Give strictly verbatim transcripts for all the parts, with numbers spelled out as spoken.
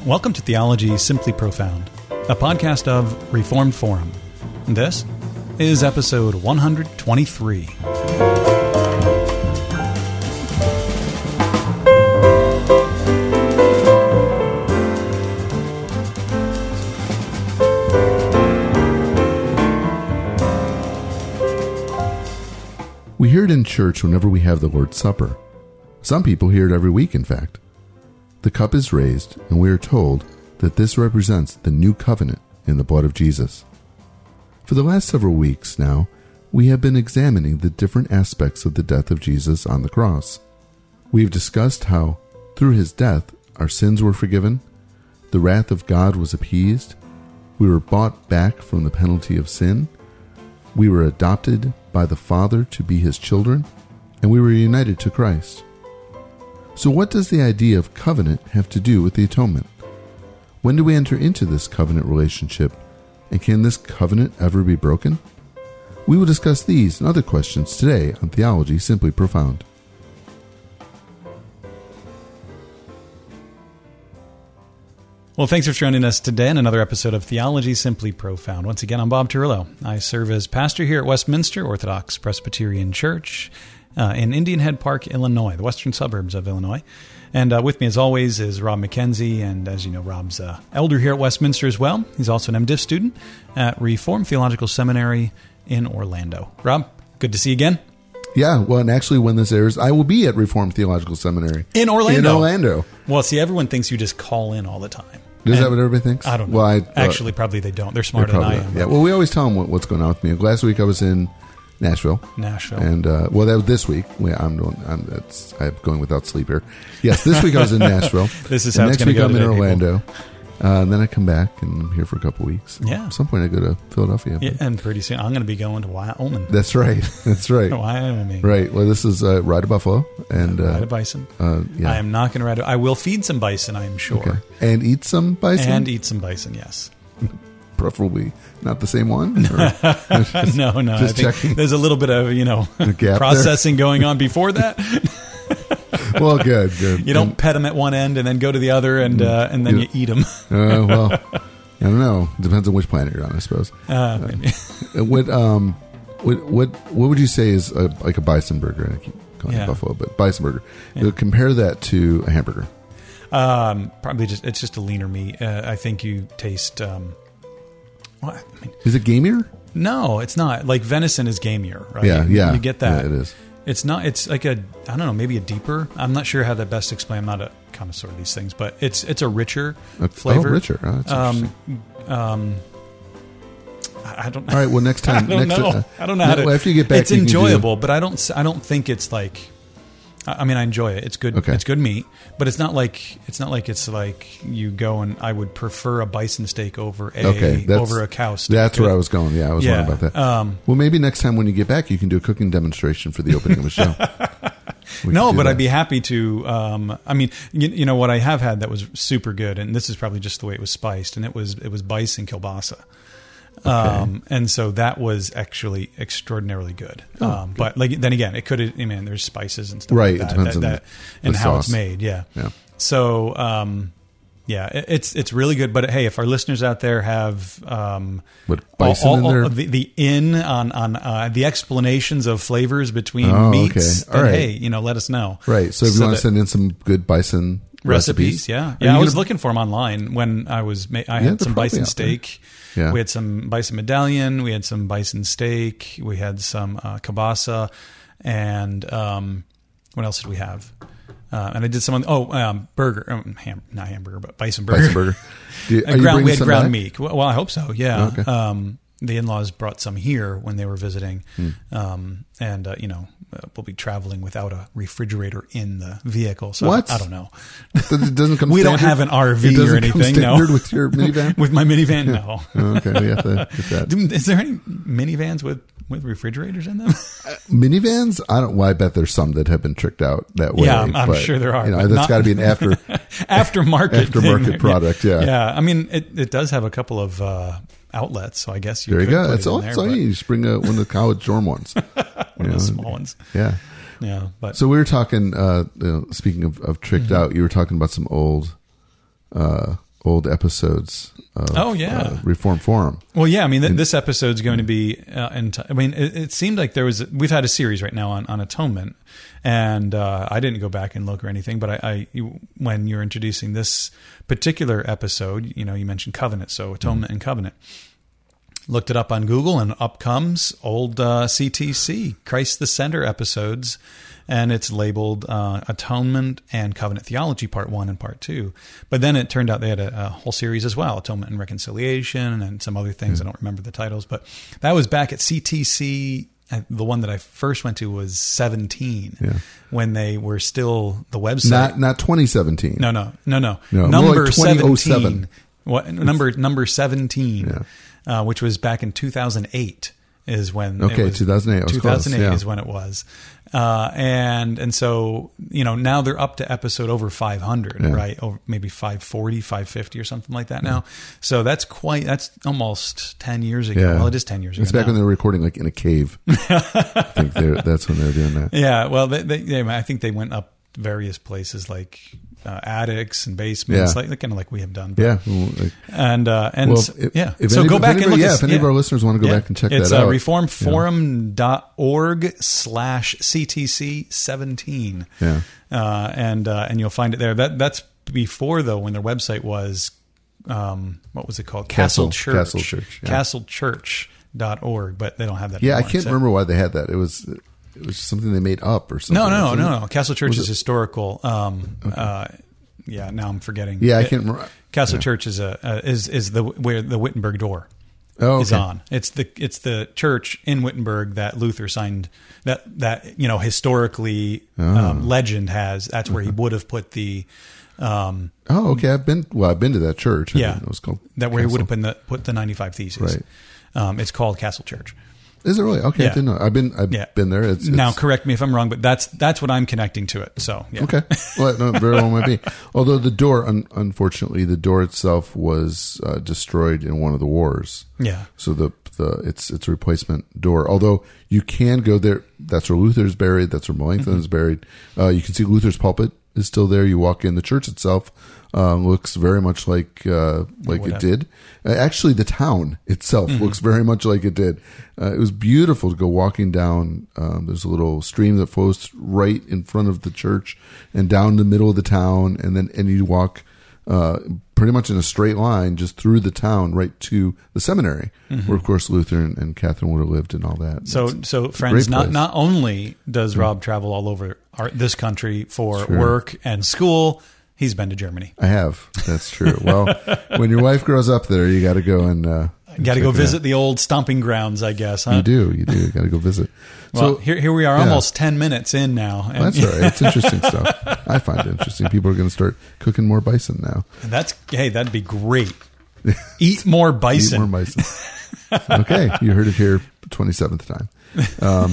Welcome to Theology Simply Profound, a podcast of Reformed Forum. This is episode one twenty-three. We hear it in church whenever we have the Lord's Supper. Some people hear it every week, in fact. The cup is raised, and we are told that this represents the new covenant in the blood of Jesus. For the last several weeks now, we have been examining the different aspects of the death of Jesus on the cross. We have discussed how, through his death, our sins were forgiven, the wrath of God was appeased, we were bought back from the penalty of sin, we were adopted by the Father to be his children, and we were united to Christ. So what does the idea of covenant have to do with the atonement? When do we enter into this covenant relationship, and can this covenant ever be broken? We will discuss these and other questions today on Theology Simply Profound. Well, thanks for joining us today in another episode of Theology Simply Profound. Once again, I'm Bob Turillo. I serve as pastor here at Westminster Orthodox Presbyterian Church uh, in Indian Head Park, Illinois, the western suburbs of Illinois. And uh, with me, as always, is Rob McKenzie. And as you know, Rob's uh, elder here at Westminster as well. He's also an MDiv student at Reformed Theological Seminary in Orlando. Rob, good to see you again. Yeah, well, and actually when this airs, I will be at Reformed Theological Seminary. In Orlando? In Orlando. Well, see, everyone thinks you just call in all the time. Is And that what everybody thinks? I don't know. Well, I, uh, Actually, probably they don't. They're smarter than I am. Yeah, well, we always tell them what, what's going on with me. Last week I was in Nashville. Nashville. And, uh, well, that was this week. Well, I'm doing, I'm, that's, I'm going without sleep here. Yes, this week I was in Nashville. This is and how it's next going to week go I'm in today, Orlando. Uh, and then I come back and I'm here for a couple weeks. Yeah. At some point I go to Philadelphia. Yeah, and pretty soon I'm going to be going to Wyoming. That's right. That's right. Wyoming. Right. Well, this is uh, Ride a Buffalo. And, uh, Ride a bison. Uh, yeah. I am not going to ride a... I will feed some bison, I am sure. Okay. And eat some bison? And eat some bison, yes. Preferably not the same one? Or just, no, no. Just I think checking. There's a little bit of, you know, gap processing going on before that. Well, good, good. You don't and, pet them at one end and then go to the other and uh, and then you, you eat them. uh, well, I don't know. Depends on which planet you're on, I suppose. Uh, maybe. Uh, what um, what what what would you say is a, like a bison burger? I keep calling Yeah. it buffalo, but bison burger. Yeah. Compare that to a hamburger. Um, probably just it's just a leaner meat. Uh, I think you taste. Um, well, I mean, Is it gamier? no, it's not. Like venison is gamier, right? Yeah, you, yeah. You get that. Yeah, it is. It's not. It's like a. I don't know. Maybe a deeper. I'm not sure how to best explain. I'm not a connoisseur of these things, but it's it's a richer Uh, flavor. Oh, richer. Oh, that's Um, interesting. um, I I don't. All right. Well, next I time. don't next, know. Uh, I don't know how to. well, after you get back, it's you can do- enjoyable, but I don't. s- I don't think it's like. I I mean, I enjoy it. It's good. Okay. It's good meat, but it's not like it's not like it's like you go and I would prefer a bison steak over a Okay, that's- over a cow steak. That's where I was going. Yeah, I was Yeah, wondering about that. um, well, maybe next time when you get back, you can do a cooking demonstration for the opening of the show. We No, can do but that. I'd be happy to. Um, I mean, you, you know what I have had that was super good, and this is probably just the way it was spiced, and it was it was bison kielbasa. Um, and so that was actually extraordinarily good. Oh, um, good. But like then again, it could. I mean, there's spices and stuff Right, like it that, depends that, on that the- and the how it's sauce. made. Yeah. Yeah. So um, yeah, it, it's it's really good. But hey, if our listeners out there have um, What, bison all- in all- there? the, the in on on uh, the explanations of flavors between Oh, meats, okay. All then right. hey, you know, let us know. Right. So if you So want that- to send in some good bison recipes, recipes, yeah, Are yeah. you I was gonna- looking for them online when I was. Ma- I Yeah, had they're some probably bison out there. steak. Yeah. We had some bison medallion. We had some bison steak. We had some uh, kielbasa, and um, what else did we have? Uh, and I did some. On, oh, um, burger, um, ham, not hamburger, but bison burger. Bison burger. Do you, Uh, are you ground, we bringing had some ground back? meat. Well, I hope so. Yeah. Oh, okay. Um, the in-laws brought some here when they were visiting, Hmm. um, and uh, you know uh, we'll be traveling without a refrigerator in the vehicle. So What? I, I don't know. It doesn't come We don't standard? have an R It V or doesn't come anything. No, standard with your minivan? with my minivan, no. Oh, okay, we have to get that. Do- Is there any minivans with, with refrigerators in them? Minivans? I don't. Well, I bet there's some that have been tricked out that way. Yeah, I'm- I'm but, sure there are, You know, but that's not- got to be an after. Aftermarket, Aftermarket thing. product, yeah. yeah. I mean, it, it does have a couple of uh, outlets, so I guess you There you could go. put That's it in all. there, That's all but- you need. You just bring a, one of the college dorm ones. one You of the know, small ones. Yeah. Yeah, but So we were talking. Uh, you know, speaking of, of tricked Mm-hmm. out, you were talking about some old uh, old episodes of Oh, yeah. uh, Reformed Forum. Well, yeah, I mean, th- this episode's going to be, uh, in t- I mean, it, it seemed like there was, we've had a series right now on, on atonement, and uh, I didn't go back and look or anything, but I, I you, when you're introducing this particular episode, you know, you mentioned covenant, so atonement mm-hmm. and covenant. Looked it up on Google, and up comes old uh, C T C, Christ the Center episodes, and it's labeled uh, Atonement and Covenant Theology, Part One and Part Two. But then it turned out they had a, a whole series as well, Atonement and Reconciliation, and some other things. Mm-hmm. I don't remember the titles, but that was back at C T C. The one that I first went to was seventeen, yeah. when they were still the website. Not not twenty seventeen. No, no, no, no. no number like seventeen. What number? Number seventeen. Yeah. Uh, which was back in two thousand eight is when okay it was, two thousand eight two thousand eight close, yeah. is when it was uh, and and so you know now they're up to episode over five hundred, yeah. right? Over maybe five forty, five fifty or something like that now. So that's quite that's almost ten years ago. Yeah. Well, it is ten years ago. It's back now. when they were recording like in a cave. I think that's when they were doing that. Yeah, well they, they, they, I think they went up various places like Uh, attics and basements, yeah. like kind of like we have done. But, yeah, well, like, and uh, and well, so, if, yeah. If so any, go back anybody, and look. Yeah, at, if any yeah. of our listeners want to go yeah. back and check it's, that uh, out, reformedforum.org slash CTC seventeen. Yeah, uh, and uh, and you'll find it there. That that's before though, when their website was um, what was it called? Castle, Castle Church. Castle Church. Yeah. Castle Church dot org, but they don't have that. Yeah, anymore, I can't so. remember why they had that. It was. It was something they made up or something. No, no, no, no, no. Castle Church was is it? historical. Um, okay. uh, Yeah, now I'm forgetting. Yeah, I it, can't remember. Castle yeah. Church is a uh, is is the where the Wittenberg door oh, okay. is on. It's the it's the church in Wittenberg that Luther signed. That that you know historically oh. um, legend has. That's where uh-huh. he would have put the. Um, oh, okay. I've been well. I've been to that church. I yeah, it was called that where Castle. he would have put the put the ninety-five Theses. Right. Um, it's called Castle Church. Is it really? Okay, yeah. I didn't know. I've been I've yeah. been there. It's, it's, now, correct me if I'm wrong, but that's that's what I'm connecting to it. So, yeah. Okay. Well, no, very well might be. Although the door, un, unfortunately, the door itself was uh, destroyed in one of the wars. Yeah. So the the it's it's a replacement door. Although you can go there. That's where Luther's buried. That's where Melanchthon's mm-hmm. buried. Uh, you can see Luther's pulpit is still there. You walk in. The church itself um, looks very much like uh, like it did. Uh, actually, the town itself mm-hmm. looks very much like it did. Uh, it was beautiful to go walking down. Um, there's a little stream that flows right in front of the church and down the middle of the town, and then and you walk uh, pretty much in a straight line just through the town right to the seminary, mm-hmm. where of course Luther and, and Catherine would have lived and all that. So, it's so friends, not not only does Rob travel all over our, this country for sure. work and school. He's been to Germany. I have. That's true. Well, when your wife grows up there, you got to go and uh, got to go visit the old stomping grounds, I guess. Huh? You do. You do. You got to go visit. Well, so here, here we are, yeah. almost ten minutes in now. And well, that's all right. It's interesting stuff. I find it interesting. People are going to start cooking more bison now. And that's hey, that'd be great. Eat more bison. Eat more bison. Okay, you heard it here, twenty seventh time. Um,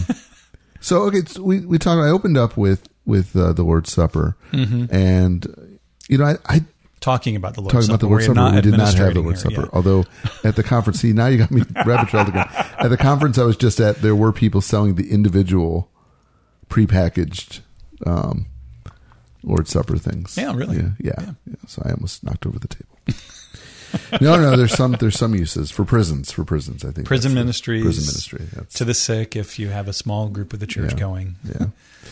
so okay, so we we talked. I opened up with with uh, the Lord's Supper, mm-hmm. and you know, I, I talking about the Lord's talking Supper. about the Lord's Supper. We did not have the Lord's Supper. Yet. Although at the conference, see, now you got me rabbit trailed again. At the conference I was just at, there were people selling the individual prepackaged um, Lord's Supper things. Yeah, really. Yeah, yeah, yeah. yeah. So I almost knocked over the table. no, no. There's some. There's some uses for prisons. For prisons, I think. Prison ministries. Prison ministry. That's, to the sick, if you have a small group of the church yeah, going. Yeah.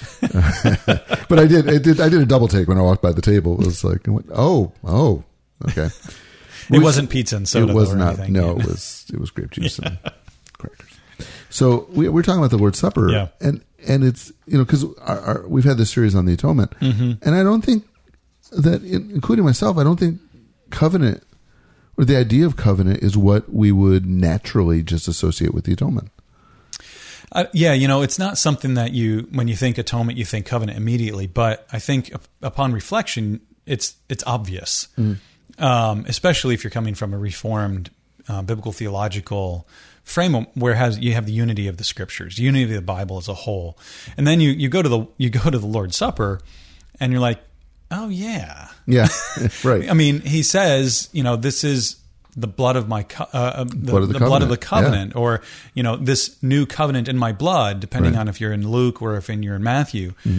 But I did. I did. I did a double take when I walked by the table. It was like, I went, oh, oh, okay. It was, wasn't pizza and soda. It was or not. anything. No, it was. It was grape juice yeah. and crackers. So we, we're talking about the Lord's Supper, yeah. and and it's you know because we've had this series on the atonement, mm-hmm. and I don't think that, including myself, I don't think covenant or the idea of covenant is what we would naturally just associate with the atonement. Uh, yeah, you know, it's not something that you, when you think atonement, you think covenant immediately. But I think upon reflection, it's it's obvious, mm. um, especially if you're coming from a reformed uh, biblical theological frame where has you have the unity of the Scriptures, unity of the Bible as a whole, and then you you go to the you go to the Lord's Supper, and you're like, oh yeah, yeah, right. I mean, he says, you know, this is the blood of my co- uh, the, blood of the, the blood of the covenant, yeah. or you know, this new covenant in my blood, depending right. on if you're in Luke or if in you're in Matthew, mm-hmm.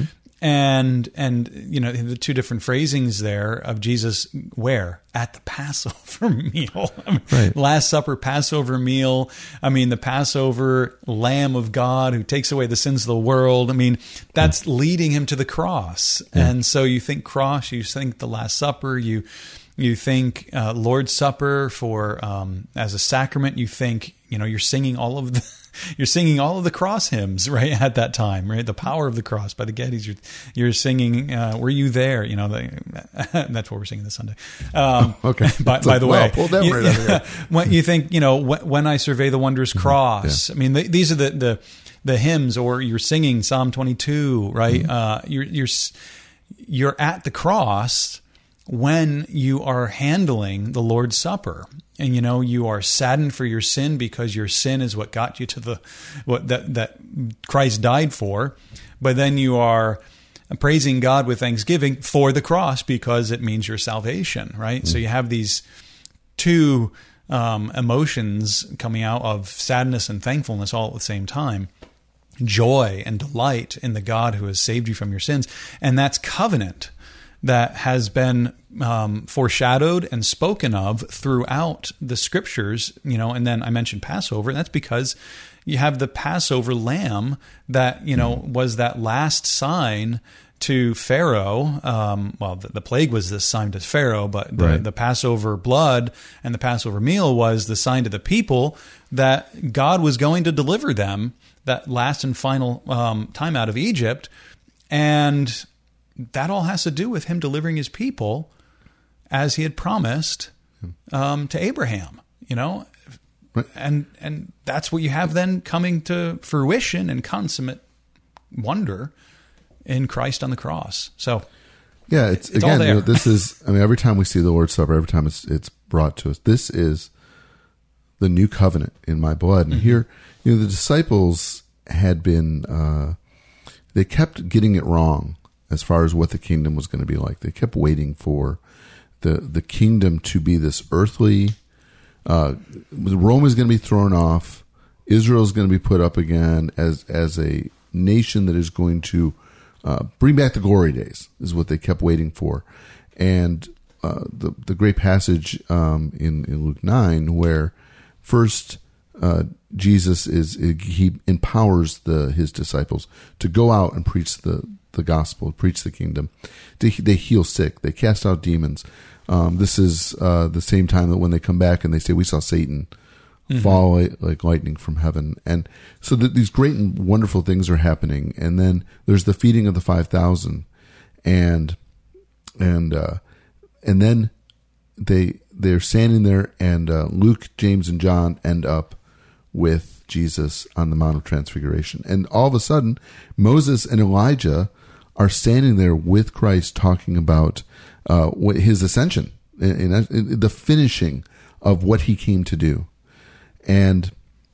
And, and, you know, the two different phrasings there of Jesus where? At the Passover meal. I mean, right. Last Supper, Passover meal. I mean, the Passover Lamb of God who takes away the sins of the world. I mean, that's yeah. leading him to the cross. Yeah. And so you think cross, you think the Last Supper, you, you think uh, Lord's Supper for, um, as a sacrament, you think, you know, you're singing all of the, You're singing all of the cross hymns, right, at that time, right? The Power of the Cross by the Gettys. You're, you're singing, uh, Were You There? You know, the, that's what we're singing this Sunday. Um, oh, okay. By, by the well, way, pull them you, right out of here. when you think, you know, when, when I survey the wondrous cross, yeah. I mean, the, these are the, the, the hymns, or you're singing Psalm twenty-two, right? Mm-hmm. Uh, you're, you're, you're at the cross when you are handling the Lord's Supper. And, you know, you are saddened for your sin because your sin is what got you to the, what that, that Christ died for. But then you are praising God with thanksgiving for the cross because it means your salvation, right? Mm. So you have these two um, emotions coming out of sadness and thankfulness all at the same time. Joy and delight in the God who has saved you from your sins. And that's covenant that has been um, foreshadowed and spoken of throughout the scriptures, you know, and then I mentioned Passover. And that's because you have the Passover lamb that, you know, was that last sign to Pharaoh. Um, well, the, the plague was the sign to Pharaoh, but the, right. the Passover blood and the Passover meal was the sign to the people that God was going to deliver them that last and final um, time out of Egypt. And that all has to do with him delivering his people as he had promised um, to Abraham, you know, right. and and that's what you have then coming to fruition and consummate wonder in Christ on the cross. So, yeah, it's, it's again, all there. You know, this is, I mean, every time we see the Lord's Supper, every time it's it's brought to us, this is the new covenant in my blood. And mm-hmm. here, you know, the disciples had been, uh, they kept getting it wrong as far as what the kingdom was going to be like. They kept waiting for the the kingdom to be this earthly, uh, Rome is going to be thrown off, Israel is going to be put up again as as a nation that is going to uh, bring back the glory days, is what they kept waiting for. And uh, the the great passage um, in, in Luke nine where first uh, Jesus is, he empowers the his disciples to go out and preach the the gospel, preach the kingdom. They, they heal sick. They cast out demons. Um, this is uh, the same time that when they come back and they say, we saw Satan mm-hmm. fall like, like lightning from heaven. And so that these great and wonderful things are happening. And then there's the feeding of the five thousand. And, and, uh, and then they, they're standing there and uh, Luke, James, and John end up with Jesus on the Mount of Transfiguration. And all of a sudden, Moses and Elijah are standing there with Christ talking about uh, his ascension and, and the finishing of what he came to do. And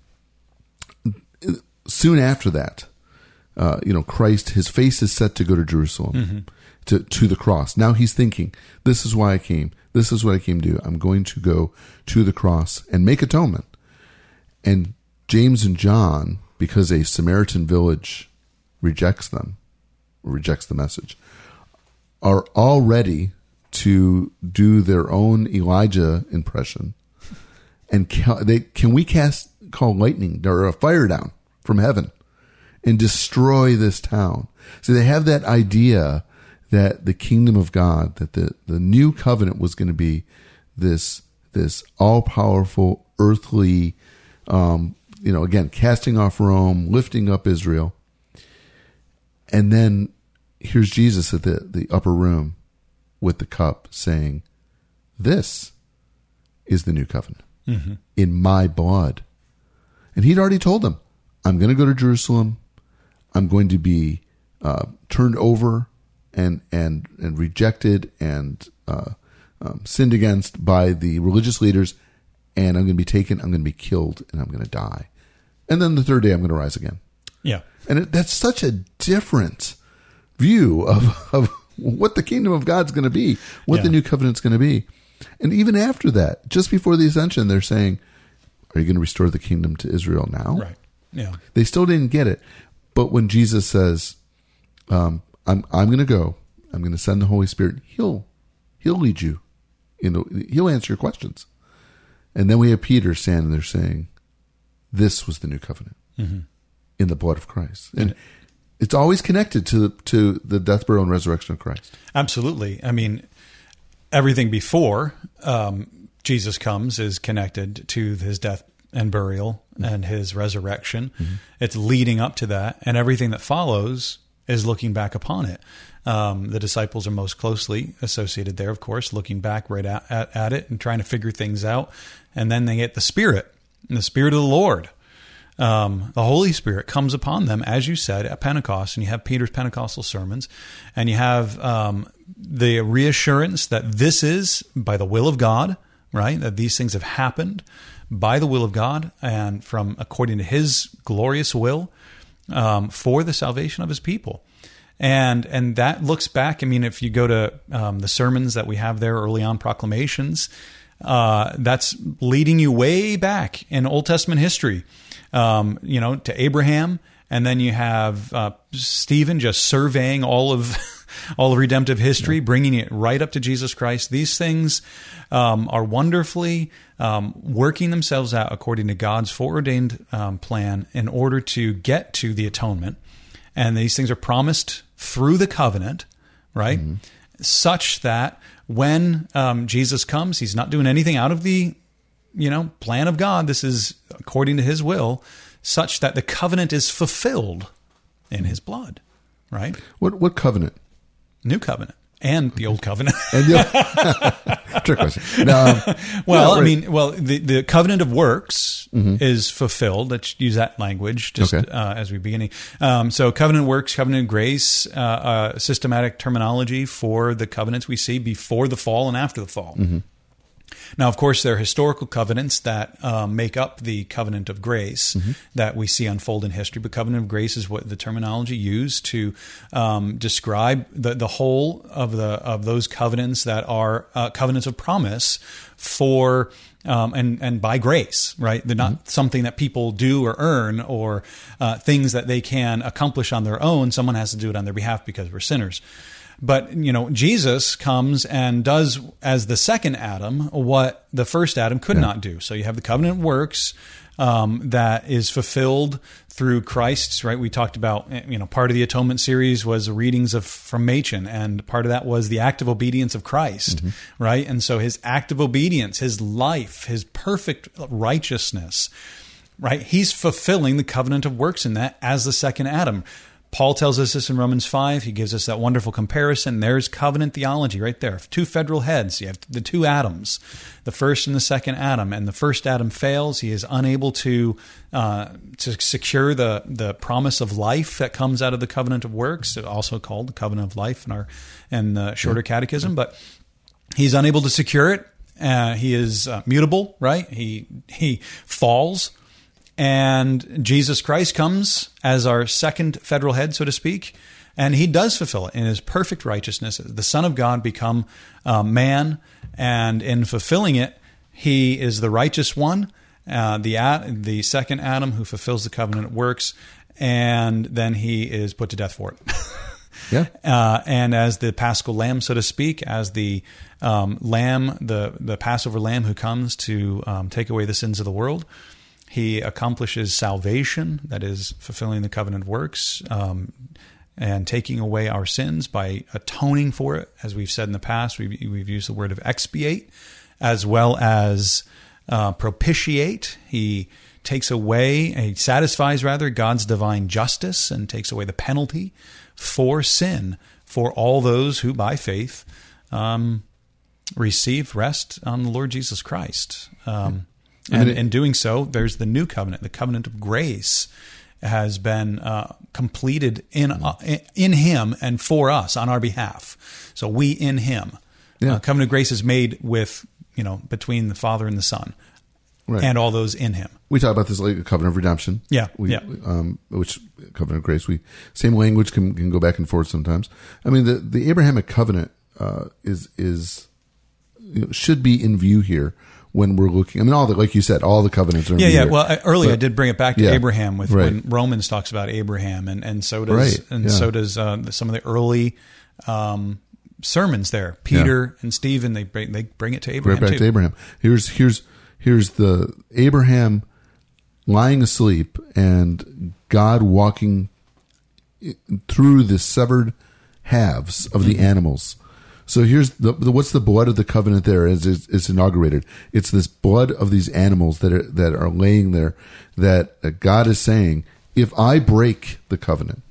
soon after that, uh, you know, Christ, his face is set to go to Jerusalem, mm-hmm. to, to the cross. Now he's thinking, this is why I came. This is what I came to do. I'm going to go to the cross and make atonement. And James and John, because a Samaritan village rejects them, rejects the message, are all ready to do their own Elijah impression. And can, they, can we cast, call lightning or a fire down from heaven and destroy this town? So they have that idea that the kingdom of God, that the, the new covenant was going to be this, this all-powerful earthly, um, you know, again, casting off Rome, lifting up Israel. And then here's Jesus at the, the upper room with the cup saying, this is the new covenant mm-hmm. in my blood. And he'd already told them, I'm going to go to Jerusalem. I'm going to be uh, turned over and, and, and rejected and uh, um, sinned against by the religious leaders. And I'm going to be taken, I'm going to be killed, and I'm going to die. And then the third day, I'm going to rise again. Yeah. And it, that's such a different view of, of what the kingdom of God's going to be, what yeah. the new covenant's going to be. And even after that, just before the ascension, they're saying, are you going to restore the kingdom to Israel now? Right. Yeah. They still didn't get it. But when Jesus says, um, I'm I'm going to go. I'm going to send the Holy Spirit. He'll he'll lead you. You know, he'll answer your questions. And then we have Peter standing there saying, "This was the new covenant mm-hmm. in the blood of Christ." And it's always connected to the, to the death, burial, and resurrection of Christ. Absolutely. I mean, everything before um, Jesus comes is connected to his death and burial mm-hmm. and his resurrection. Mm-hmm. It's leading up to that, and everything that follows is looking back upon it. Um, the disciples are most closely associated there, of course, looking back right at, at, at it and trying to figure things out. And then they get the Spirit, and the Spirit of the Lord. Um, the Holy Spirit comes upon them, as you said, at Pentecost, and you have Peter's Pentecostal sermons, and you have um, the reassurance that this is by the will of God, right? That these things have happened by the will of God and from according to his glorious will um, for the salvation of his people. And and that looks back. I mean, if you go to um, the sermons that we have there early on, proclamations, uh, that's leading you way back in Old Testament history, um, you know, to Abraham. And then you have uh, Stephen just surveying all of all of redemptive history, yeah. bringing it right up to Jesus Christ. These things um, are wonderfully um, working themselves out according to God's foreordained um, plan in order to get to the atonement. And these things are promised through the covenant, right? Mm-hmm. Such that when um, Jesus comes, he's not doing anything out of the, you know, plan of God. This is according to his will, such that the covenant is fulfilled in his blood, right? What what covenant? New covenant. And the old covenant. And the, trick question. No, um, well, no, right. I mean, well, the, the covenant of works mm-hmm. is fulfilled. Let's use that language just okay. uh, as we beginning. Um, so covenant works, covenant grace, uh, uh, systematic terminology for the covenants we see before the fall and after the fall. Mm-hmm. Now, of course, there are historical covenants that um, make up the covenant of grace mm-hmm. that we see unfold in history. But covenant of grace is what the terminology used to um, describe the, the whole of the of those covenants that are uh, covenants of promise for um, and and by grace, right? They're not mm-hmm. something that people do or earn or uh, things that they can accomplish on their own. Someone has to do it on their behalf because we're sinners. But, you know, Jesus comes and does as the second Adam what the first Adam could yeah. not do. So you have the covenant works um, that is fulfilled through Christ's, right? We talked about, you know, part of the atonement series was readings of from Machen, and part of that was the active obedience of Christ, mm-hmm. right? And so his active obedience, his life, his perfect righteousness, right? He's fulfilling the covenant of works in that as the second Adam. Paul tells us this in Romans five. He gives us that wonderful comparison. There's covenant theology right there. Two federal heads. You have the two Adams, the first and the second Adam. And the first Adam fails. He is unable to uh, to secure the, the promise of life that comes out of the covenant of works, also called the covenant of life in our in the shorter catechism. But he's unable to secure it. Uh, he is uh, mutable, right? He he falls. And Jesus Christ comes as our second federal head, so to speak, and he does fulfill it in his perfect righteousness. The Son of God become uh, man, and in fulfilling it, he is the righteous one, uh, the the second Adam who fulfills the covenant works, and then he is put to death for it. Yeah. Uh, and as the Paschal Lamb, so to speak, as the um, Lamb, the the Passover Lamb who comes to um, take away the sins of the world. He accomplishes salvation, that is, fulfilling the covenant works, um, and taking away our sins by atoning for it. As we've said in the past, we've, we've used the word of expiate, as well as uh, propitiate. He takes away, he satisfies, rather, God's divine justice and takes away the penalty for sin for all those who, by faith, um, receive rest on the Lord Jesus Christ. Um And in doing so, there's the new covenant. The covenant of grace has been uh, completed in uh, in him and for us on our behalf. So we in him. Yeah. Uh, covenant of grace is made with, you know, between the Father and the Son, right. and all those in him. We talk about this like a covenant of redemption. Yeah, we, yeah. Um, which covenant of grace? We same language can can go back and forth sometimes. I mean, the the Abrahamic covenant uh, is is you know, should be in view here when we're looking. I mean, all the, like you said, all the covenants are in yeah, view yeah. here. Well, I, earlier But- I did bring it back to yeah, Abraham with right. when Romans talks about Abraham, and, and so does Right, and yeah. so does uh, some of the early um, sermons there. Peter and Stephen, they bring they bring it to Abraham Right back too. to Abraham. Here's here's here's the Abraham lying asleep and God walking through the severed halves of the animals. So here's the, the what's the blood of the covenant there as it's, it's inaugurated. It's this blood of these animals that are that are laying there that uh, God is saying, if I break the covenant,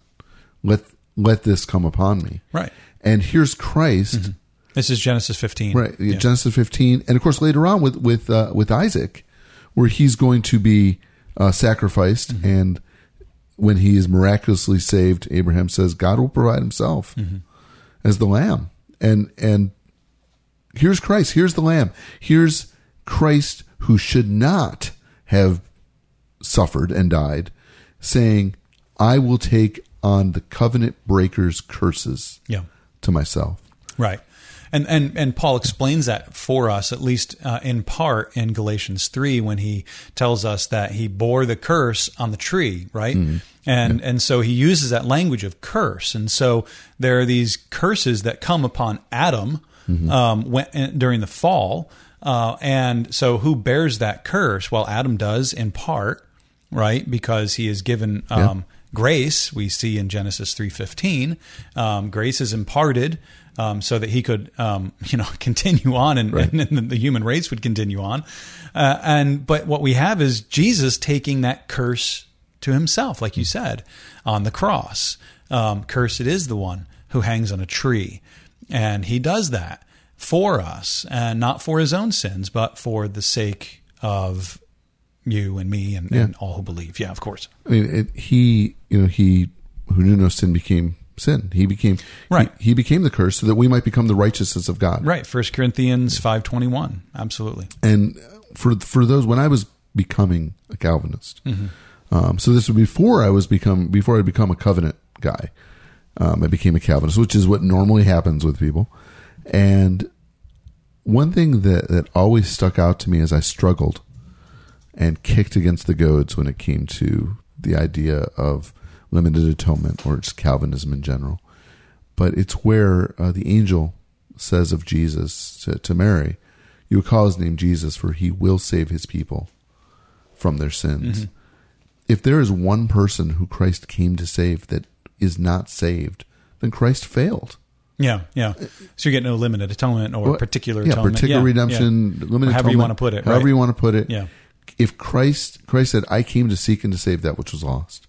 let let this come upon me. Right. And here's Christ. This is Genesis fifteen. Right, Yeah. Genesis fifteen, and of course later on with with uh, with Isaac, where he's going to be uh, sacrificed, Mm-hmm. and when he is miraculously saved, Abraham says God will provide Himself Mm-hmm. as the Lamb, and and here's Christ, here's the Lamb, here's Christ who should not have suffered and died, saying, "I will take on the covenant breakers' curses Yeah. to myself." Right. And, and and Paul explains that for us, at least uh, in part, in Galatians three, when he tells us that he bore the curse on the tree, right? Mm-hmm. And yeah. and so he uses that language of curse. And so there are these curses that come upon Adam mm-hmm. um, when, during the fall. Uh, and so who bears that curse? Well, Adam does in part, right? Because he is given um, yeah. grace. We see in Genesis three fifteen, um, grace is imparted. Um, so that he could, um, you know, continue on, and, right. and, and the human race would continue on. Uh, and but what we have is Jesus taking that curse to Himself, like you said, on the cross. Um, Cursed is the one who hangs on a tree, and He does that for us, and not for His own sins, but for the sake of you and me and, yeah. and all who believe. Yeah, of course. I mean, it, he, you know, he who knew no sin became sin. He became right. He, he became the curse so that we might become the righteousness of God. Right. First Corinthians five twenty one. Absolutely. And for for those, when I was becoming a Calvinist, Mm-hmm. um, so this was before I was become before I become a covenant guy. Um, I became a Calvinist, which is what normally happens with people. And one thing that that always stuck out to me as I struggled and kicked against the goads when it came to the idea of limited atonement, or just Calvinism in general. But it's where uh, the angel says of Jesus to, to Mary, "You will call His name Jesus, for He will save His people from their sins." Mm-hmm. If there is one person who Christ came to save that is not saved, then Christ failed. Yeah, yeah. So you're getting no limited atonement or Well, particular yeah, atonement. particular yeah, redemption, yeah. limited Or however atonement. you want to put it. However right? you want to put it. Yeah. If Christ, Christ said, "I came to seek and to save that which was lost."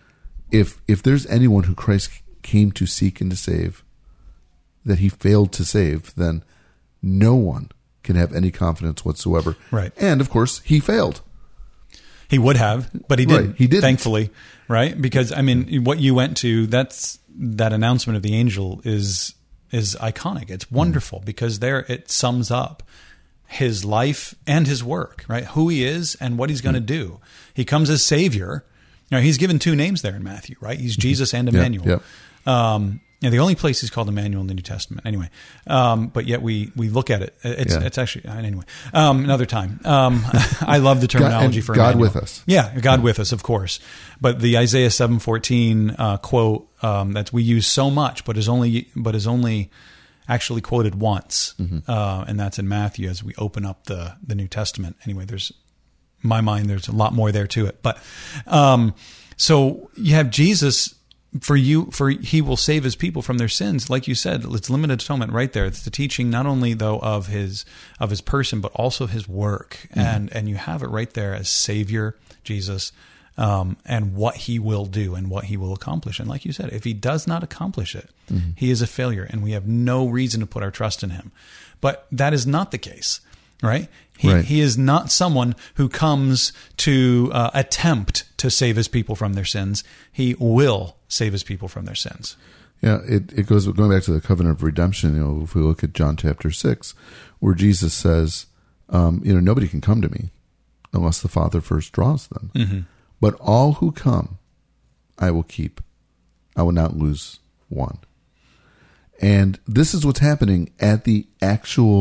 If if there's anyone who Christ came to seek and to save that He failed to save, then no one can have any confidence whatsoever. Right. And of course, He failed. He would have, but he didn't. Right, he didn't. Thankfully, right? Because I mean, what you went to, that's that announcement of the angel is is iconic. It's wonderful mm. because there it sums up His life and His work, right? Who He is and what He's going to mm. do. He comes as Savior. Now, He's given two names there in Matthew, right? He's Jesus and Emmanuel. Yep, yep. Um, and the only place He's called Emmanuel in the New Testament, anyway. Um, but yet we we look at it. It's yeah. it's actually anyway. Um, another time. Um, I love the terminology God, for God Emmanuel. with us. Yeah, God yeah. with us, of course. But the Isaiah seven fourteen uh, quote um, that we use so much, but is only but is only actually quoted once, mm-hmm. uh, and that's in Matthew as we open up the the New Testament. Anyway, there's in my mind there's a lot more there to it, but um, so you have Jesus. For you, for He will save His people from their sins. Like you said, it's limited atonement right there. It's the teaching not only though of His of His person, but also His work, mm-hmm. and and you have it right there as Savior Jesus, um, and what He will do and what He will accomplish. And like you said, if He does not accomplish it, mm-hmm. He is a failure, and we have no reason to put our trust in Him. But that is not the case, right? He, right. he is not someone who comes to uh, attempt to save His people from their sins. He will save His people from their sins. Yeah, it, it goes going back to the covenant of redemption. You know, if we look at John chapter six, where Jesus says, um, "You know, nobody can come to me unless the Father first draws them. Mm-hmm. But all who come, I will keep. I will not lose one." And this is what's happening at the actual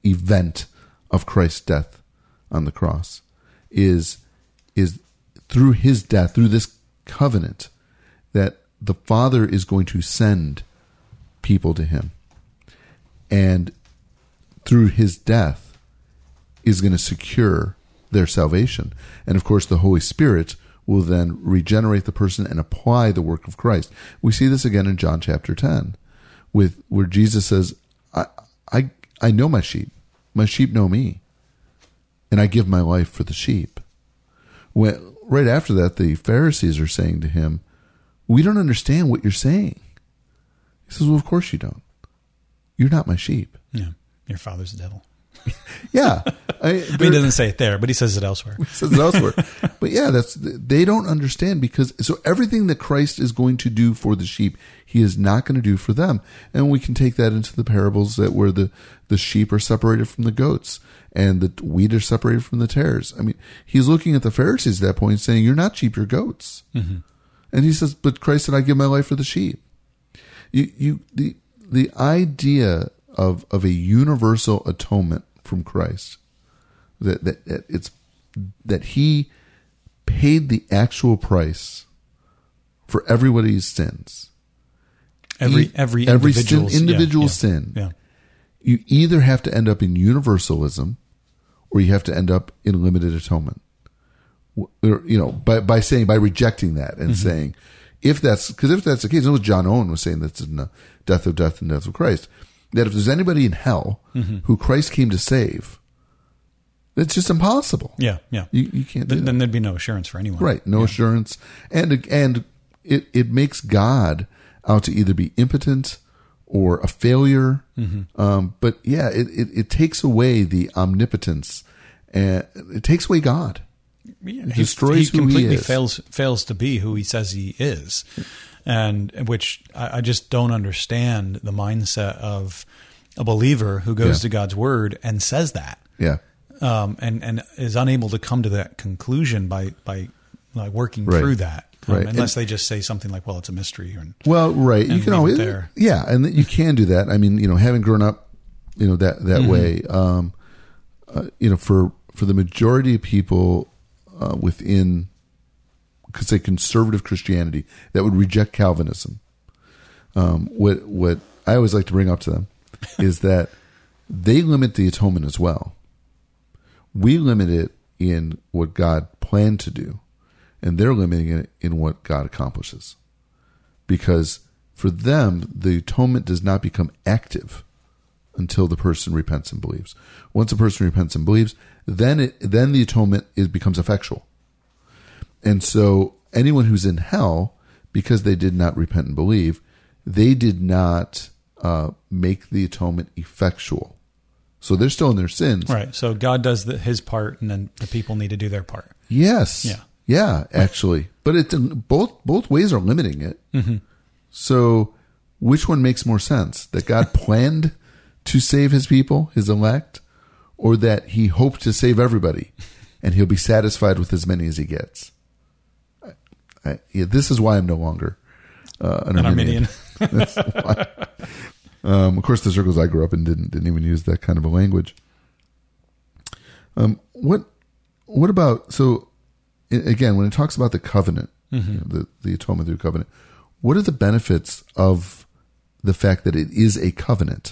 event of Christ's death on the cross is, is through his death, through this covenant, that the Father is going to send people to him. And through his death is going to secure their salvation. And of course, the Holy Spirit will then regenerate the person and apply the work of Christ. We see this again in John chapter ten, with where Jesus says, I, I, I know my sheep. My sheep know me. And I give my life for the sheep. When, right after that, the Pharisees are saying to him, we don't understand what you're saying. He says, well, of course you don't. You're not my sheep. Yeah. Your father's the devil. Yeah. I, he doesn't say it there, but he says it elsewhere. He says it elsewhere. But yeah, that's, they don't understand, because so everything that Christ is going to do for the sheep, he is not going to do for them. And we can take that into the parables that where the, the sheep are separated from the goats and the wheat are separated from the tares. I mean, he's looking at the Pharisees at that point saying, you're not sheep, you're goats. Mm-hmm. And he says, but Christ said, I give my life for the sheep. You, you, the, the idea of, of a universal atonement from Christ, that, that, that it's, that he paid the actual price for everybody's sins. Every, e- every, every sin, individual's, individual yeah, yeah, sin. Yeah. You either have to end up in universalism or you have to end up in limited atonement. Or, you know, by, by saying, by rejecting that and mm-hmm. saying, if that's, because if that's the case, it was John Owen was saying that's in the death of death and death of Christ, that if there's anybody in hell mm-hmm. who Christ came to save, it's just impossible. Yeah, yeah. You, you can't do then, that. Then there'd be no assurance for anyone. Right, no yeah. assurance. And and it, it makes God out to either be impotent or a failure. Mm-hmm. Um, but yeah, it, it, it takes away the omnipotence, and it takes away God. Yeah, it he, destroys he who completely he is. fails fails to be who he says he is, and which I, I just don't understand the mindset of a believer who goes yeah. to God's word and says that. Yeah. Um, and, and is unable to come to that conclusion by, by like working right. through that. Um, right. Unless and, they just say something like, well, it's a mystery. And, well, right. You can always, there. yeah. And you can do that. I mean, you know, having grown up, you know, that, that mm-hmm. way, um, uh, you know, for, for the majority of people, uh, within, could say conservative Christianity that would reject Calvinism. Um, what, what I always like to bring up to them is that they limit the atonement as well. We limit it in what God planned to do, and they're limiting it in what God accomplishes. Because for them, the atonement does not become active until the person repents and believes. Once a person repents and believes, then it, then the atonement is, becomes effectual. And so anyone who's in hell, because they did not repent and believe, they did not uh, make the atonement effectual. So they're still in their sins. Right. So God does the, his part, and then the people need to do their part. Yes. Yeah. Yeah, actually. But it both both ways are limiting it. Mm-hmm. So which one makes more sense? That God planned to save his people, his elect, or that he hoped to save everybody and he'll be satisfied with as many as he gets? I, I, yeah, this is why I'm no longer uh, an, an Arminian. Arminian. That's why. Um, of course, the circles I grew up in didn't didn't even use that kind of a language. Um, what what about so again when it talks about the covenant, mm-hmm. you know, the the atonement through covenant? What are the benefits of the fact that it is a covenant?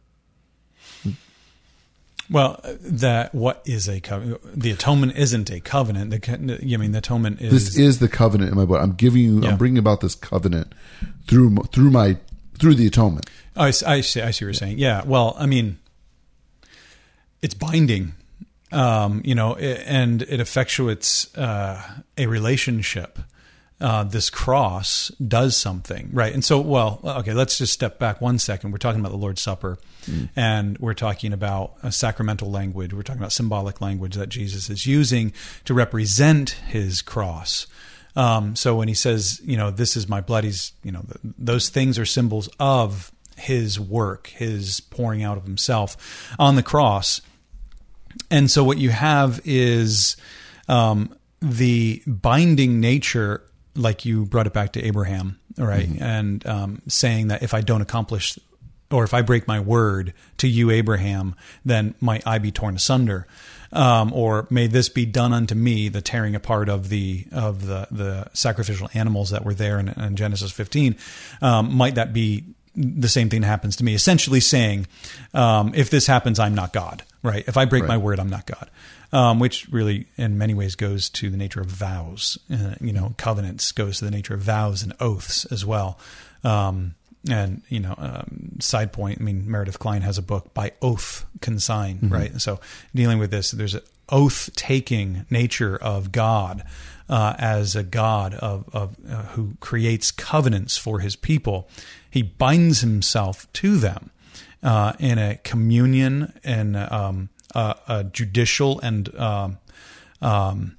Well, that what is a covenant? The atonement isn't a covenant. The I mean, the atonement is this is the covenant in my book. I'm giving you. Yeah. I'm bringing about this covenant through through my through the atonement. Oh, I see, I see what you're saying. Yeah. Well, I mean, it's binding, um, you know, and it effectuates uh, a relationship. Uh, this cross does something, right? And so, well, okay, let's just step back one second. We're talking about the Lord's Supper, mm. and we're talking about a sacramental language. We're talking about symbolic language that Jesus is using to represent his cross. Um, so when he says, you know, this is my blood, he's, you know, th- those things are symbols of his work, his pouring out of himself on the cross. And so what you have is um, the binding nature, like you brought it back to Abraham, right? Mm-hmm. And um, saying that if I don't accomplish or if I break my word to you, Abraham, then might I be torn asunder. Um, or may this be done unto me, the tearing apart of the of the, the sacrificial animals that were there in, in Genesis fifteen. Um, might that be the same thing that happens to me? Essentially saying, um, if this happens, I'm not God, right? If I break Right. my word, I'm not God. Um, which really, in many ways, goes to the nature of vows. Uh, you know, covenants goes to the nature of vows and oaths as well. Um, And, you know, um, side point, I mean, Meredith Kline has a book, By Oath Consign, mm-hmm. right? And so dealing with this, there's an oath-taking nature of God uh, as a God of, of uh, who creates covenants for his people. He binds himself to them uh, in a communion and um, a, a judicial and um, um,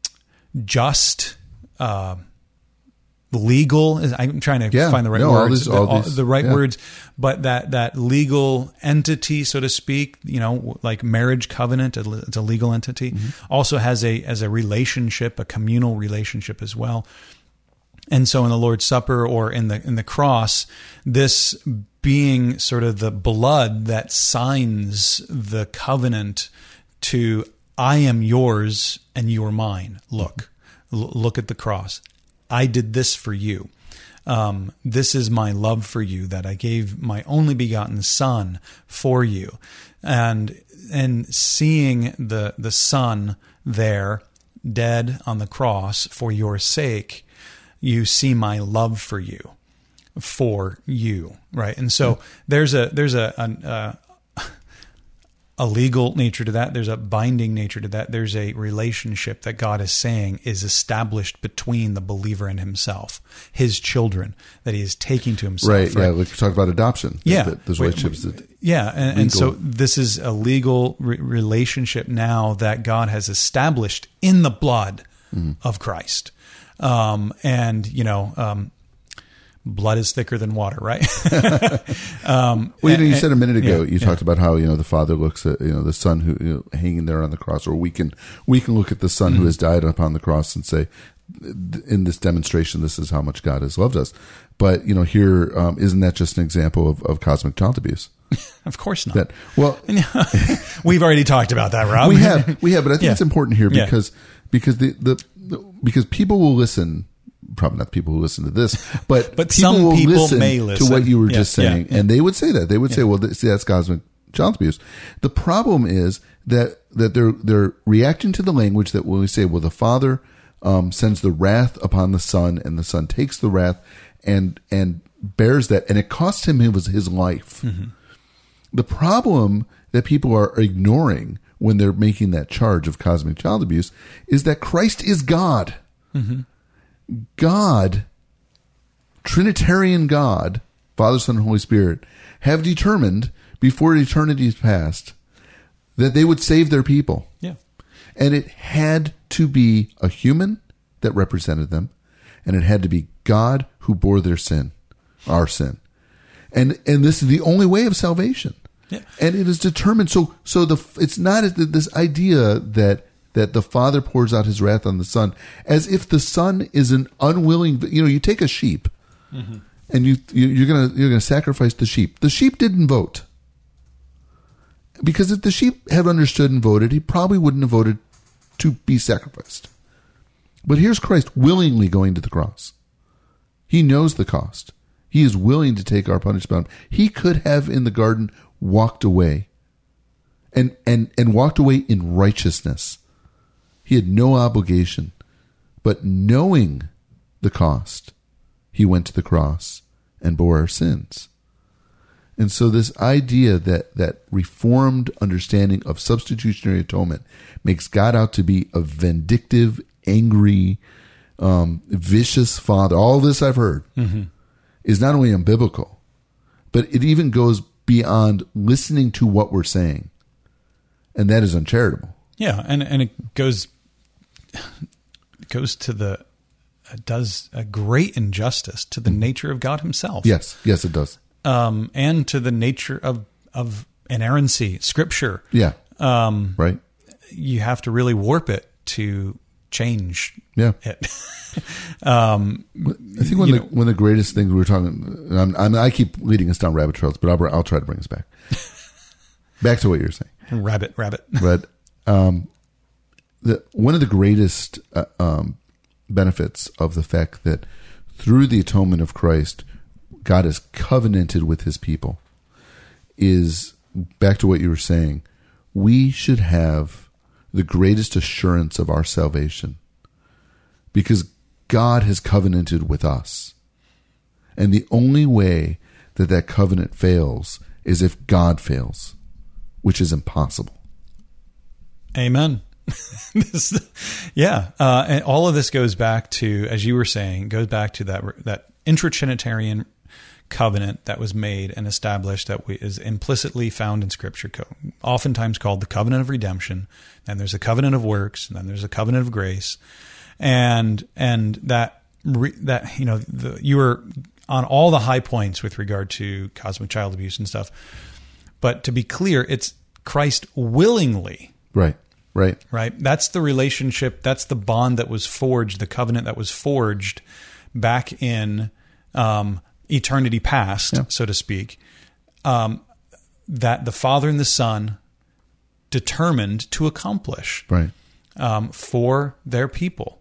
just uh legal. I'm trying to yeah, find the right no, words, all these, all the, all, these, the right yeah. words, but that, that legal entity, so to speak, you know, like marriage covenant, it's a legal entity, mm-hmm. also has a, as a relationship, a communal relationship as well. And so in the Lord's Supper or in the, in the cross, this being sort of the blood that signs the covenant to, I am yours and you are mine. Look, L- look at the cross. I did this for you. Um, this is my love for you, that I gave my only begotten Son for you. And and seeing the the Son there, dead on the cross for your sake, you see my love for you, for you, right? And so mm-hmm. there's a there's a, a, a a legal nature to that. There's a binding nature to that. There's a relationship that God is saying is established between the believer and himself, his children, that he is taking to himself. Right. right? Yeah. Like we talked about adoption. Yeah. That, those relationships. We, we, yeah. And, and so this is a legal re- relationship now that God has established in the blood mm-hmm. of Christ. Um, and, you know, um, blood is thicker than water, right? um, well, you know, you and, said a minute ago, yeah, you yeah. talked about how, you know, the Father looks at, you know, the Son who, you know, hanging there on the cross, or we can, we can look at the Son mm-hmm. who has died upon the cross and say, in this demonstration, this is how much God has loved us. But, you know, here, um, isn't that just an example of, of cosmic child abuse? Of course not. That, well, we've already talked about that, Rob. We have, we have, but I think yeah. it's important here because, yeah. because the, the, the, because people will listen. Probably not people who listen to this, but, but people some will people listen may listen to what you were yeah, just saying, yeah, yeah. and they would say that they would yeah. say, "Well, see, that's cosmic child abuse." The problem is that that they're they're reacting to the language that when we say, "Well, the Father um, sends the wrath upon the Son, and the Son takes the wrath and and bears that, and it cost him his his life." Mm-hmm. The problem that people are ignoring when they're making that charge of cosmic child abuse is that Christ is God. Mm-hmm. God, Trinitarian God, Father, Son, and Holy Spirit, have determined before eternity's past that they would save their people. Yeah. And it had to be a human that represented them, and it had to be God who bore their sin, our sin. And and this is the only way of salvation. Yeah. And it is determined. So so the it's not this idea that that the Father pours out his wrath on the Son, as if the Son is an unwilling. You know, you take a sheep, mm-hmm. and you, you you're gonna you're gonna sacrifice the sheep. The sheep didn't vote, because if the sheep had understood and voted, he probably wouldn't have voted to be sacrificed. But here's Christ willingly going to the cross. He knows the cost. He is willing to take our punishment. He could have in the garden walked away, and and and walked away in righteousness. He had no obligation, but knowing the cost, he went to the cross and bore our sins. And so this idea that, that reformed understanding of substitutionary atonement makes God out to be a vindictive, angry, um, vicious father. All this I've heard mm-hmm. is not only unbiblical, but it even goes beyond listening to what we're saying. And that is uncharitable. Yeah, and, and it goes... goes to the uh, does a great injustice to the nature of God himself. Yes, yes, it does. Um, and to the nature of of inerrancy, Scripture. Yeah, um, right. You have to really warp it to change Yeah. it. um, I think one of, the, one of the greatest things we were talking, I'm, I'm, I keep leading us down rabbit trails, but I'll, I'll try to bring us back. Back to what you're saying. Rabbit, rabbit. But um, the, one of the greatest uh, um, benefits of the fact that through the atonement of Christ, God has covenanted with his people is, back to what you were saying, we should have the greatest assurance of our salvation because God has covenanted with us. And the only way that that covenant fails is if God fails, which is impossible. Amen. this, yeah. Uh, and all of this goes back to, as you were saying, goes back to that, that intra-Trinitarian covenant that was made and established that we, is implicitly found in Scripture, oftentimes called the covenant of redemption. And there's a covenant of works, and then there's a covenant of grace, and and that re, that you know the, you were on all the high points with regard to cosmic child abuse and stuff. But to be clear, it's Christ willingly, right, right, right. That's the relationship. That's the bond that was forged, the covenant that was forged back in Um, eternity past, yeah. so to speak, um, that the Father and the Son determined to accomplish right. um, for their people.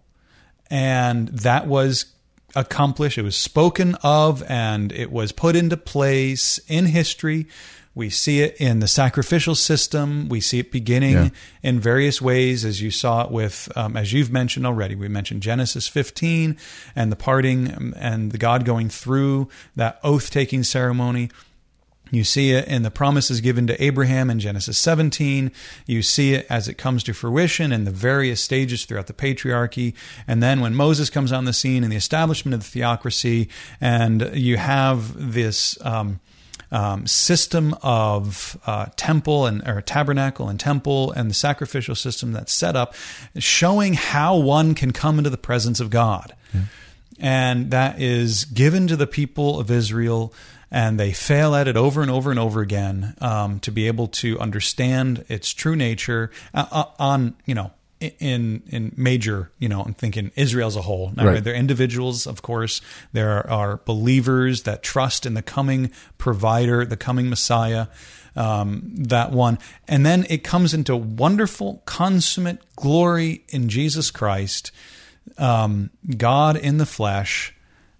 And that was accomplished. It was spoken of and it was put into place in history. We see it in the sacrificial system. We see it beginning yeah. in various ways, as you saw it with, um, as you've mentioned already. We mentioned Genesis fifteen and the parting and the God going through that oath-taking ceremony. You see it in the promises given to Abraham in Genesis seventeen. You see it as it comes to fruition in the various stages throughout the patriarchy. And then when Moses comes on the scene in the establishment of the theocracy, and you have this um, um, system of uh, temple and or tabernacle and temple and the sacrificial system that's set up, showing how one can come into the presence of God. Yeah. And that is given to the people of Israel, and they fail at it over and over and over again um, to be able to understand its true nature uh, on, you know, in in major, you know, I'm thinking Israel as a whole. Now, right. They're individuals, of course. There are believers that trust in the coming provider, the coming Messiah, um, that one. And then it comes into wonderful, consummate glory in Jesus Christ, um, God in the flesh,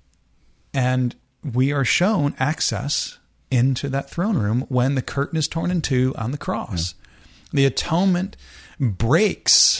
and we are shown access into that throne room when the curtain is torn in two on the cross. Yeah. The atonement breaks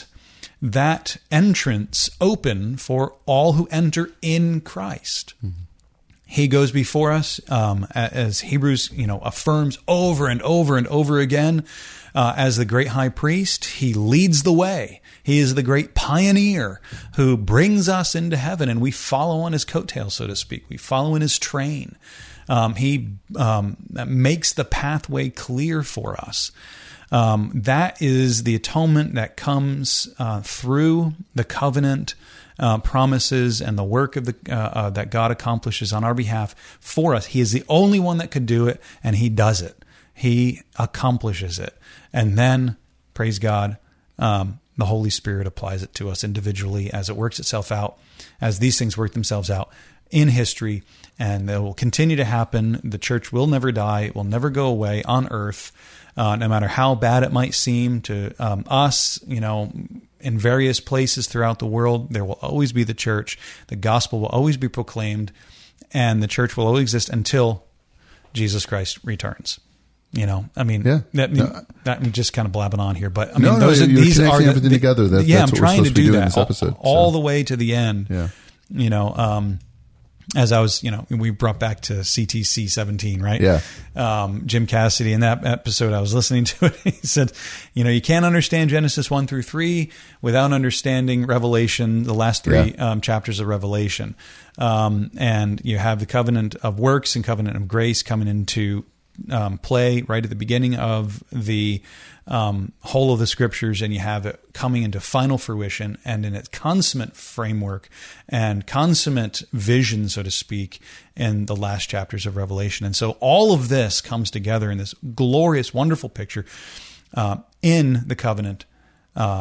that entrance open for all who enter in Christ. Mm-hmm. He goes before us, um, as Hebrews, you know, affirms over and over and over again, uh, as the great high priest. He leads the way. He is the great pioneer who brings us into heaven, and we follow on his coattails, so to speak. We follow in his train. Um, he um, makes the pathway clear for us. Um, that is the atonement that comes uh, through the covenant uh, promises and the work of the uh, uh, that God accomplishes on our behalf for us. He is the only one that could do it, and he does it. He accomplishes it. And then, praise God, um, the Holy Spirit applies it to us individually as it works itself out, as these things work themselves out in history, and they will continue to happen. The church will never die. It will never go away on earth. Uh, no matter how bad it might seem to um, us, you know, in various places throughout the world, there will always be the church. The gospel will always be proclaimed, and the church will always exist until Jesus Christ returns. You know, I mean, yeah. that, no. that I'm just kind of blabbing on here, but I mean, no, those no, are, you're these are everything the, together. That, yeah, that's I'm what trying we're to do, to do that in this episode, all, all so. the way to the end. Yeah. You know, um, as I was, you know, we brought back to C T C seventeen, right? Yeah. Um, Jim Cassidy, in that episode, I was listening to it. He said, you know, you can't understand Genesis one through three without understanding Revelation, the last three yeah. um, chapters of Revelation. Um, and you have the covenant of works and covenant of grace coming into um, play right at the beginning of the um, whole of the scriptures, and you have it coming into final fruition and in its consummate framework and consummate vision, so to speak, in the last chapters of Revelation. And so all of this comes together in this glorious, wonderful picture uh, in the covenant uh,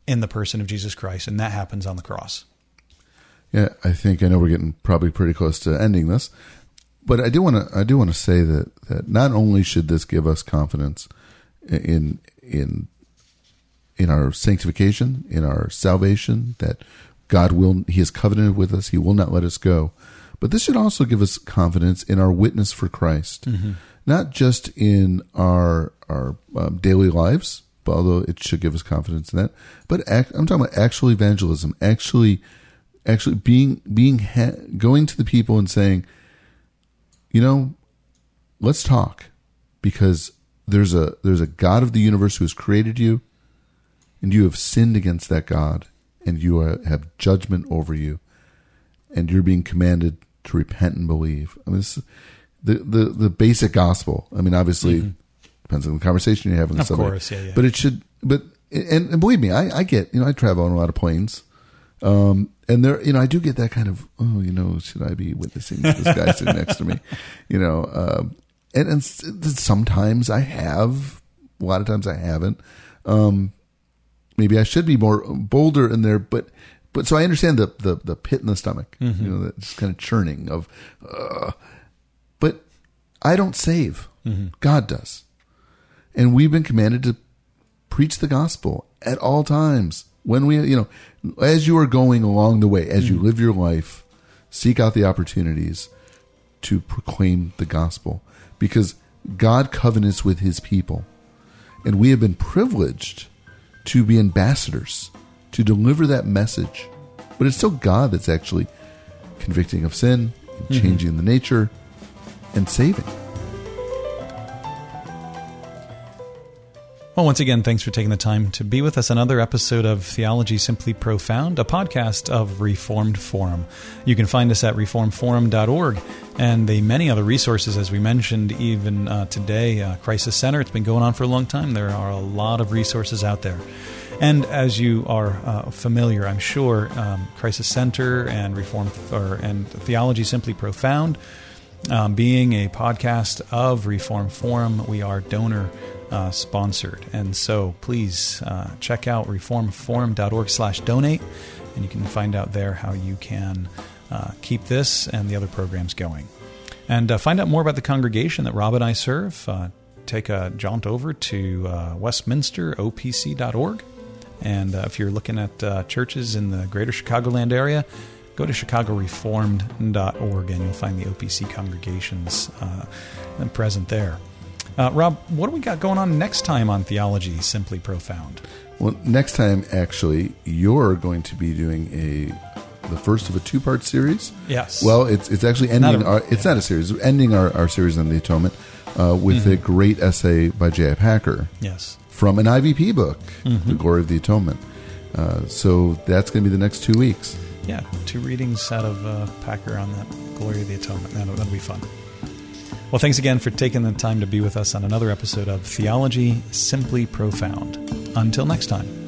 in the person of Jesus Christ, and that happens on the cross. Yeah, I think I know we're getting probably pretty close to ending this, but I do want to I do want to say that that not only should this give us confidence in in in our sanctification, in our salvation, that God will He has covenanted with us, He will not let us go, but this should also give us confidence in our witness for Christ, mm-hmm. not just in our our um, daily lives, although it should give us confidence in that, but act, I'm talking about actual evangelism, actually. Actually, being being ha- going to the people and saying, you know, let's talk, because there's a there's a God of the universe who has created you, and you have sinned against that God, and you are, have judgment over you, and you're being commanded to repent and believe. I mean, this, the the the basic gospel. I mean, obviously, mm-hmm. depends on the conversation you're having. Of course, yeah, yeah. But it should. But and, and believe me, I, I get. You know, I travel on a lot of planes. Um, and there, you know, I do get that kind of, oh, you know, should I be witnessing to this guy sitting next to me? You know, um, and, and sometimes I have, a lot of times I haven't. Um, maybe I should be more bolder in there, but, but so I understand the, the, the pit in the stomach, mm-hmm. you know, that just kind of churning of, uh, but I don't save. Mm-hmm. God does. And we've been commanded to preach the gospel at all times. When we, you know, as you are going along the way, as mm-hmm. you live your life, seek out the opportunities to proclaim the gospel, because God covenants with His people, and we have been privileged to be ambassadors to deliver that message. But it's still God that's actually convicting of sin, and changing mm-hmm. the nature, and saving. Well, once again, thanks for taking the time to be with us on another episode of Theology Simply Profound, a podcast of Reformed Forum. You can find us at reformed forum dot org, and the many other resources, as we mentioned, even uh, today, uh, Crisis Center. It's been going on for a long time. There are a lot of resources out there. And as you are uh, familiar, I'm sure, um, Crisis Center and Reform or and Theology Simply Profound, um, being a podcast of Reform Forum, we are donor Uh, sponsored. And so please uh, check out reformed forum dot org slash donate, and you can find out there how you can uh, keep this and the other programs going. And uh, find out more about the congregation that Rob and I serve. Uh, take a jaunt over to uh, westminster o p c dot org. And uh, if you're looking at uh, churches in the greater Chicagoland area, go to chicago reformed dot org, and you'll find the O P C congregations uh, present there. Uh, Rob, what do we got going on next time on Theology Simply Profound? Well, next time, actually, you're going to be doing a the first of a two-part series. Yes. Well, it's it's actually ending. Not a, our, it's yeah. not a series. Ending our, our series on the Atonement uh, with mm-hmm. a great essay by J I. Packer. Yes. From an I V P book, mm-hmm. The Glory of the Atonement. Uh, so that's going to be the next two weeks. Yeah, two readings out of uh, Packer on that Glory of the Atonement. That'll, that'll be fun. Well, thanks again for taking the time to be with us on another episode of Theology Simply Profound. Until next time.